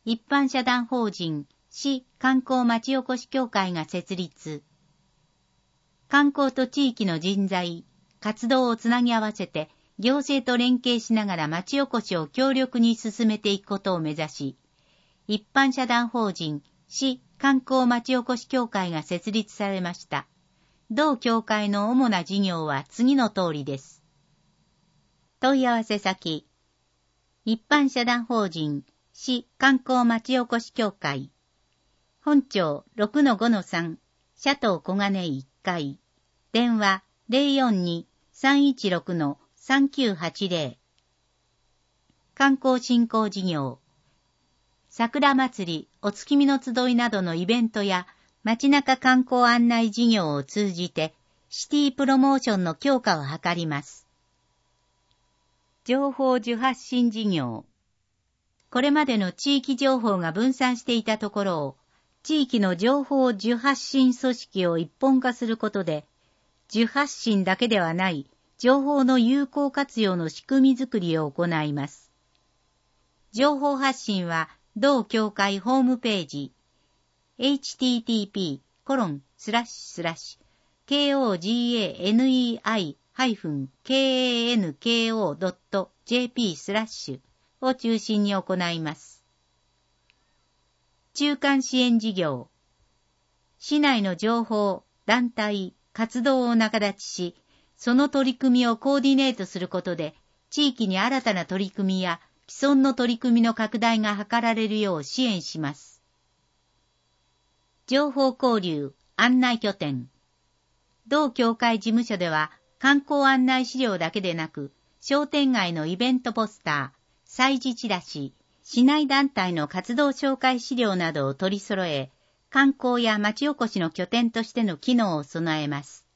一般社団法人市観光町おこし協会が設立。観光と地域の人材、活動をつなぎ合わせて行政と連携しながら町おこしを強力に進めていくことを目指し、一般社団法人市観光町おこし協会が設立されました。同協会の主な事業は次の通りです。問い合わせ先、一般社団法人市観光町おこし協会、本町 6-5-3 シャトー小金井1階、電話 042-316-3980。観光振興事業、桜祭り、お月見の集いなどのイベントや街中観光案内事業を通じてシティプロモーションの強化を図ります。情報受発信事業、これまでの地域情報が分散していたところを地域の情報受発信組織を一本化することで受発信だけではない情報の有効活用の仕組みづくりを行います。情報発信は同協会ホームページhttp://KOGANEI-kanko.jp/ を中心に行います。中間支援事業、市内の情報、団体、活動を仲立ちし、その取り組みをコーディネートすることで、地域に新たな取り組みや既存の取り組みの拡大が図られるよう支援します。情報交流、案内拠点。同協会事務所では、観光案内資料だけでなく、商店街のイベントポスター、催事チラシ、市内団体の活動紹介資料などを取り揃え、観光や町おこしの拠点としての機能を備えます。